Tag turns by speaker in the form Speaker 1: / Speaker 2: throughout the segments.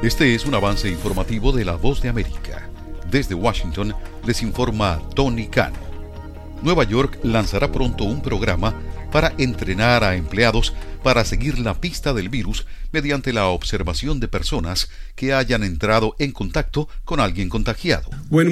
Speaker 1: Este es un avance informativo de La Voz de América. Desde Washington les informa Tony Cano. Nueva York lanzará pronto un programa para entrenar a empleados para seguir la pista del virus mediante la observación de personas que hayan entrado en contacto con alguien contagiado.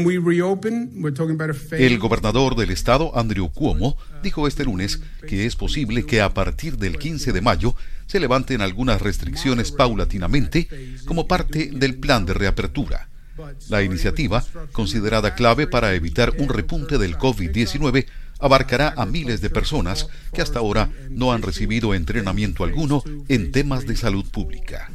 Speaker 1: El gobernador del estado, Andrew Cuomo, dijo este lunes que es posible que a partir del 15 de mayo se levanten algunas restricciones paulatinamente como parte del plan de reapertura. La iniciativa, considerada clave para evitar un repunte del COVID-19, abarcará a miles de personas que hasta ahora no han recibido entrenamiento alguno en temas de salud pública.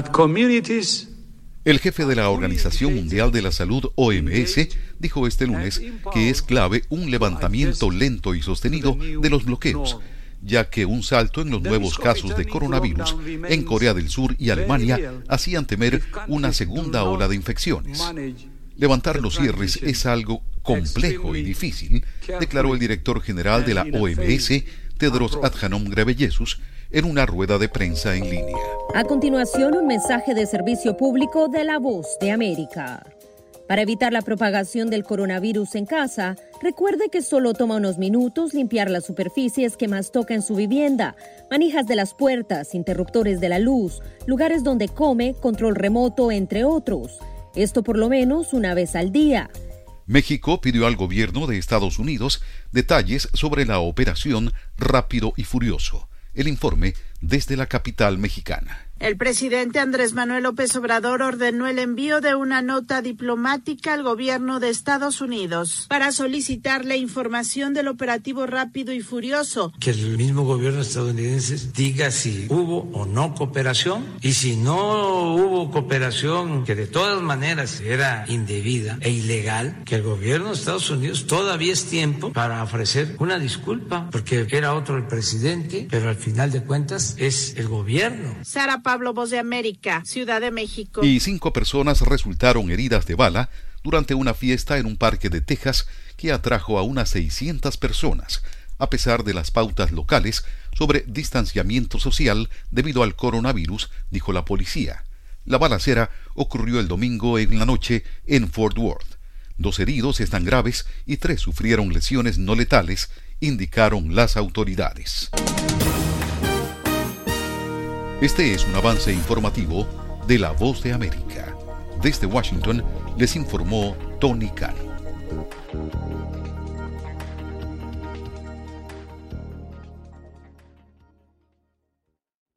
Speaker 1: El jefe de la Organización Mundial de la Salud, OMS, dijo este lunes que es clave un levantamiento lento y sostenido de los bloqueos, ya que un salto en los nuevos casos de coronavirus en Corea del Sur y Alemania hacían temer una segunda ola de infecciones. Levantar los cierres es algo complejo y difícil, declaró el director general de la OMS, Tedros Adhanom Ghebreyesus, en una rueda de prensa en línea.
Speaker 2: A continuación, un mensaje de servicio público de La Voz de América. Para evitar la propagación del coronavirus en casa, recuerde que solo toma unos minutos limpiar las superficies que más toca en su vivienda, manijas de las puertas, interruptores de la luz, lugares donde come, control remoto, entre otros. Esto por lo menos una vez al día.
Speaker 1: México pidió al gobierno de Estados Unidos detalles sobre la operación Rápido y Furioso. El informe desde la capital mexicana.
Speaker 3: El presidente Andrés Manuel López Obrador ordenó el envío de una nota diplomática al gobierno de Estados Unidos para solicitar la información del operativo Rápido y Furioso.
Speaker 4: Que el mismo gobierno estadounidense diga si hubo o no cooperación, y si no hubo cooperación, que de todas maneras era indebida e ilegal, que el gobierno de Estados Unidos todavía es tiempo para ofrecer una disculpa, porque era otro el presidente, pero al final de cuentas es el gobierno.
Speaker 3: Sara Pablo, Voz de América, Ciudad de México.
Speaker 1: Y 5 personas resultaron heridas de bala durante una fiesta en un parque de Texas que atrajo a unas 600 personas, a pesar de las pautas locales sobre distanciamiento social debido al coronavirus, dijo la policía. La balacera ocurrió el domingo en la noche en Fort Worth. 2 heridos están graves y 3 sufrieron lesiones no letales, indicaron las autoridades. Este es un avance informativo de La Voz de América. Desde Washington les informó Tony Cano.